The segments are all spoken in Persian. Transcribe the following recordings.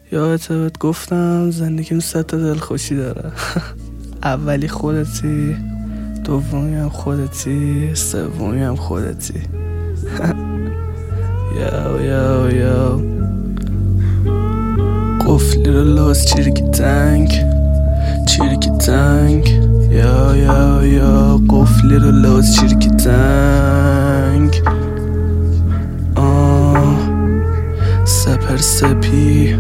یادت گفتم زندگیم 3 تا دلخوشی داره. اولی خودتی، دومی هم خودتی، سومی هم خودتی. یا قفلی رو لاز چیرکی تنگ یا قفلی رو لاز چیرکی تنگ سپر سپی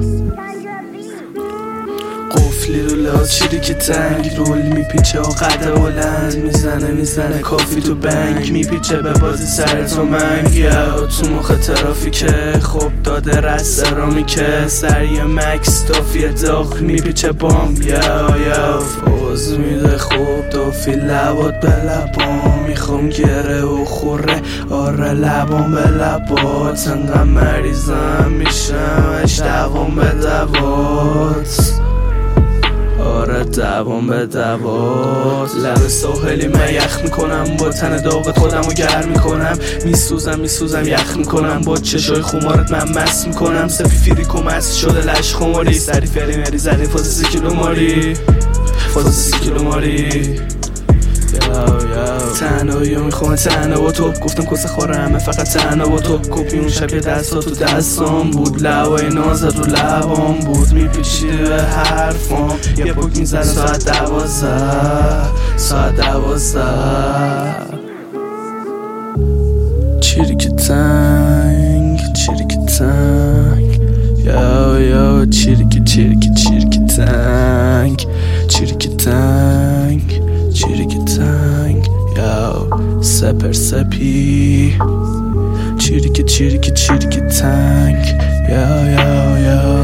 قفلی رو لاز چیرکی تنگ رول میپیچه و قد بلند میزنه کافی تو بنگ میپیچه به بازی سر تو منگ یا تو مخ ترافیکه خب داده رسته را میکه سری مکس تافیه داغ میپیچه بام یا فوز میده خوب دافی لبات به لبام میخوام گره و خوره آره لبام به لبات انقدر مریضم میشم اشتوام به دوات آره دوام به دوات لب ساحلی من یخ میکنم با تن داغت خودمو گرم میکنم میسوزم یخ میکنم با چشای خمارت من مست میکنم سفی فیریکو مست شده لش خماری سری فری مری زنی فاز 30 کیلو ماری تنهایی میخوام تنها با تو گفتم کس خورمه فقط تنها با تو کپی اون شب یه دستا تو دستام بود لبای نازت رو لبام بود میپیچیده به حرفام یه پک میزنه ساعت 12 چیرکی تنگ یا چیرکی تنگ یا سپر سپی چیرکی تنگ یا